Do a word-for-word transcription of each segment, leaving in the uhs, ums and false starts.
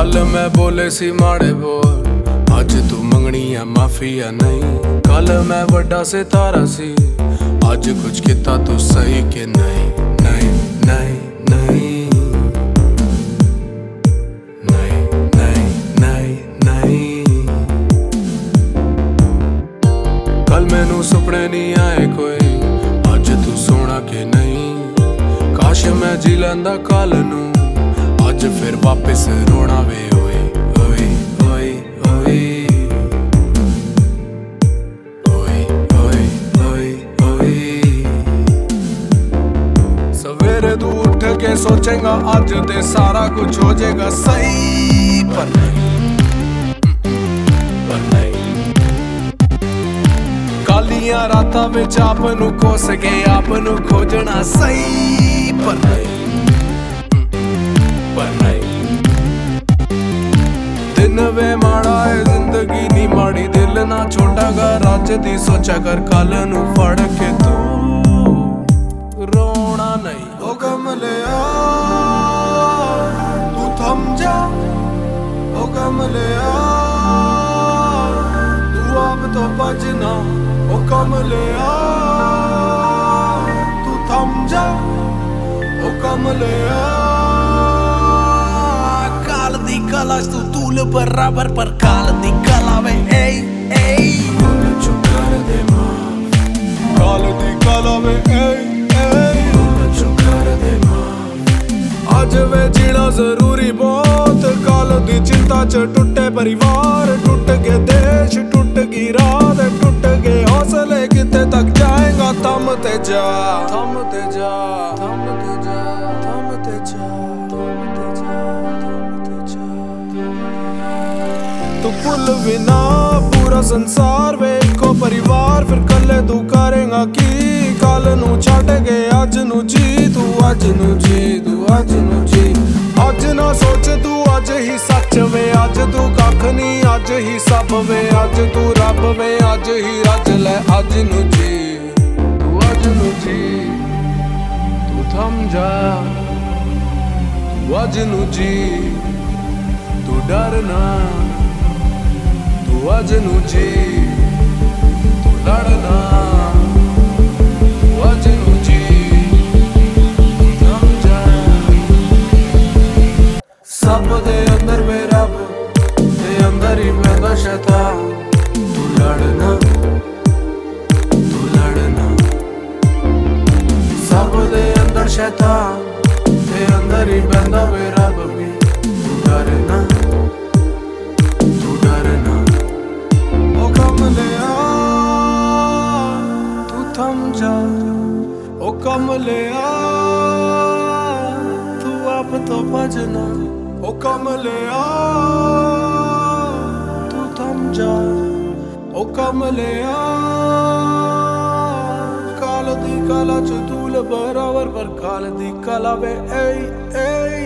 कल मैं बोले सी माड़े बोल, अज तू मंगनी है माफी या नहीं। कल मैं वड्डा सितारा सी, अज कुछ किता तू सही के नहीं। नहीं नहीं नहीं नहीं नहीं नहीं नहीं। कल मैनू सुपने नहीं आए कोई, अज तू सोना के नहीं। काश मैं जी लैंदा कल नू, अज फिर वापस रोना वे। ओए ओए ओए ओए ओए ओए ओए ओए। सवेरे तू उठ के सोचेगा अज ते सारा कुछ हो जाएगा सही, पर नहीं पर नहीं। कालियां रातां विच आप नू कोस के आप नू खोजना सही, पर नहीं पर नहीं। दिन वे माड़ा है जिंदगी नी माड़ी, दिल ना छोटा कर अज दी सोचा कर कल नू फड़ के तू रोना नहीं। ओ कमलिया तू थम जा, ओ कमलिया तू आप तो बजना। ओ कमलिया तू थम जा, ओ कमलिया कलाश तू तूल बराबर पर काल दी कला वे। ए ए चुप कर दे माफ, काल दी कला वे। ए ए चुप कर दे माफ। आज वे जीना जरूरी बहुत, काल दी चिंता च टुटे परिवार। टूट गए देश, टूट गई रात, टूट गए हौसले, किते तक जाएगा। थम ते जा थम ते जा थम ते जा थम ते जा थम ते जा थम ते जा। तू भुल भी ना पूरा संसार वे इको परिवार, फिर कले तू करेगा की। कल नू छड़ गए अज नू जी, तू अज नू जी तू अज नू जी। अज ना सोच तू अज ही सच वे, अज तू कख नी अज ही सब वे। अज तू रब वे अज ही रज ले, अज नू जी तू अज नू जी। तू थम जा तू अज नू जी, तू डरना तू अज नू जी, तू लड़ना तू अज नू जी। थम जा सब दे अंदर वे रब ते अंदर ही पैदा शैतान। तू लड़ना तू लड़ना सब दे अंदर शैतान ते अंदर ही पैदा वे रब भी। तू डरना तू डरना। ओ कमलिया तू थम जा, ओ कमलिया तू आप तो बजना। ओ कमलिया तू थम जा, ओ कमलिया काल दी कला च तूल बराबर पर काल दी कला वे। ए ए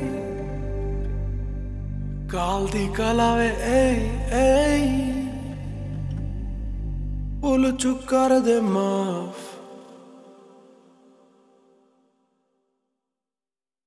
काल दी कला वे। ए ए भुल चुक कर दे माफ।